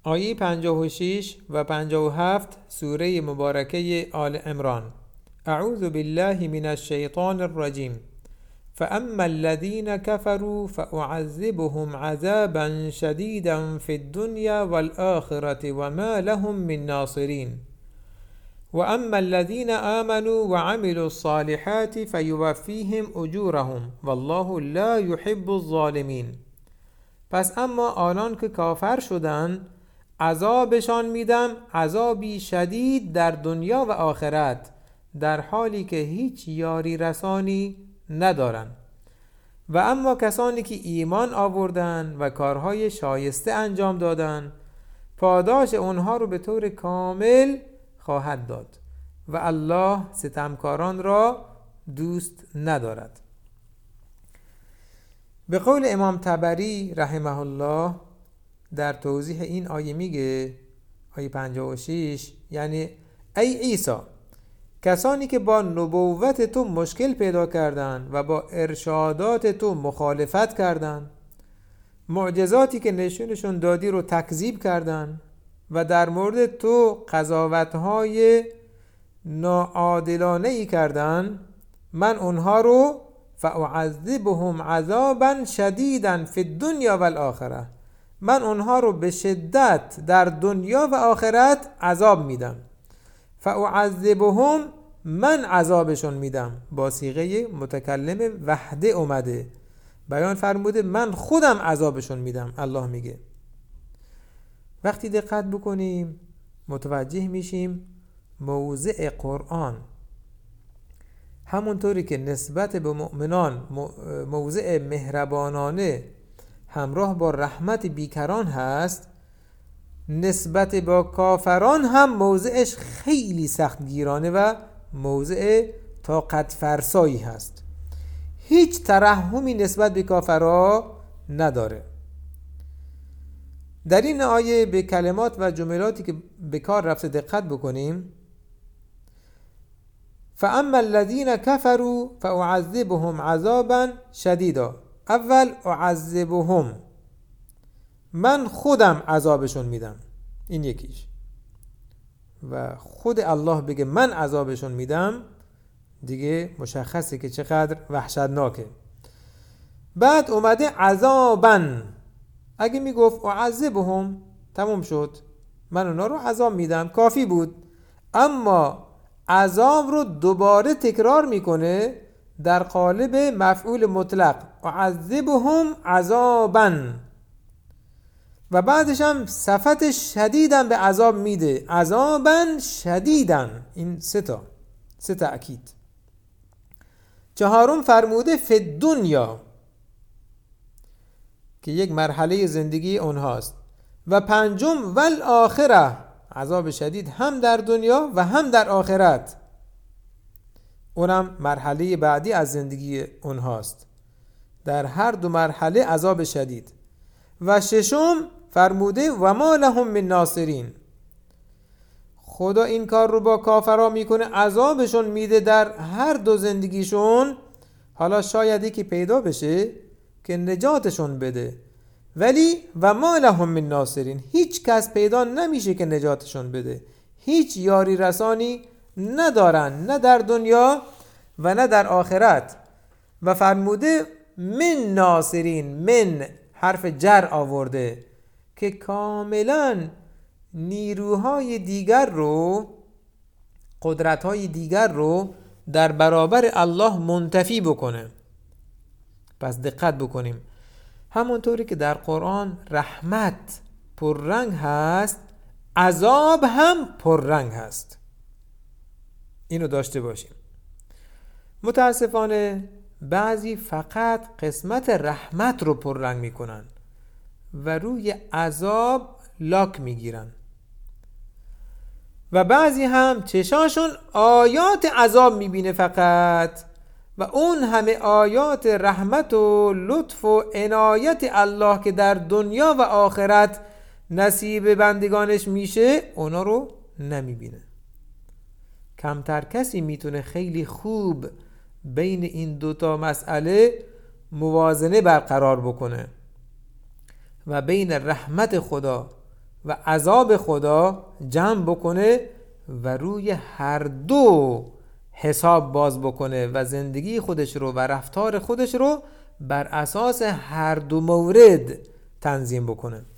آیه 56 و 57 سوره مبارکه آل عمران. اعوذ بالله من الشیطان الرجیم. فاما الذين كفروا فاعذبهم عذابا شديدا في الدنيا والآخرة وما لهم من ناصرين واما الذين آمنوا وعملوا الصالحات فيوفيهم اجورهم والله لا يحب الظالمين. پس اما آنان که کافر شدند عذابشان میدم عذابی شدید در دنیا و آخرت، در حالی که هیچ یاری رسانی ندارن. و اما کسانی که ایمان آوردن و کارهای شایسته انجام دادن، پاداش اونها رو به طور کامل خواهد داد و الله ستمکاران را دوست ندارد. به قول امام طبری رحمه الله در توضیح این آیه میگه، آیه 56، یعنی ای عیسی، کسانی که با نبوت تو مشکل پیدا کردند و با ارشادات تو مخالفت کردند، معجزاتی که نشونشون دادی رو تکذیب کردند و در مورد تو قضاوت‌های ناعادلانه‌ای کردند، من اونها رو فاعذبهم عذابا شدیدا فی الدنیا و الاخره، من اونها رو به شدت در دنیا و آخرت عذاب میدم. فاعذبهم، من عذابشون میدم، با صیغه متکلم وحده اومده، بیان فرموده من خودم عذابشون میدم. الله میگه. وقتی دقت بکنیم متوجه میشیم موضع قرآن همونطوری که نسبت به مؤمنان موضع مهربانانه همراه با رحمت بیکران هست، نسبت با کافران هم موضعش خیلی سختگیرانه و موضع طاقت فرسایی هست. هیچ ترحمی نسبت به کافرها نداره. در این آیه به کلمات و جملاتی که به کار رفته دقت بکنیم. فاما الذين كفروا فاعذبهم عذابا شديدا، اول اعذبهم، من خودم عذابشون میدم، این یکیش. و خود الله بگه من عذابشون میدم، دیگه مشخصه که چقدر وحشتناکه. بعد اومده عذابا، اگه میگفت اعذبهم تموم شد، من اونا رو عذاب میدم، کافی بود. اما عذاب رو دوباره تکرار میکنه در قالب مفعول مطلق، اعذبهم عذابا، و بعدش هم صفت شدیداً به عذاب میده، عذاباً شدیداً. این سه تأکید. چهارم فرموده فی الدنیا که یک مرحله زندگی اونهاست، و پنجم والآخره، عذاب شدید هم در دنیا و هم در آخرت، اونم مرحله بعدی از زندگی اونهاست، در هر دو مرحله عذاب شدید. و ششم فرموده و ما لهم من ناصرین، خدا این کار رو با کافرها میکنه، عذابشون میده در هر دو زندگیشون. حالا شاید یکی پیدا بشه که نجاتشون بده، ولی و ما لهم من ناصرین، هیچ کس پیدا نمیشه که نجاتشون بده، هیچ یاری رسانی ندارن، نه در دنیا و نه در آخرت. و فرموده من ناصرین، من حرف جر آورده که کاملا نیروهای دیگر رو، قدرتهای دیگر رو در برابر الله منتفی بکنه. پس دقت بکنیم، همونطوری که در قرآن رحمت پررنگ هست، عذاب هم پررنگ هست، اینو داشته باشیم. متاسفانه بعضی فقط قسمت رحمت رو پررنگ میکنن و روی عذاب لاک میگیرن، و بعضی هم چشاشون آیات عذاب میبینه فقط، و اون همه آیات رحمت و لطف و عنایت الله که در دنیا و آخرت نصیب بندگانش میشه، اونا رو نمیبینه. کمتر کسی میتونه خیلی خوب بین این دوتا مسئله موازنه برقرار بکنه و بین رحمت خدا و عذاب خدا جمع بکنه و روی هر دو حساب باز بکنه و زندگی خودش رو و رفتار خودش رو بر اساس هر دو مورد تنظیم بکنه.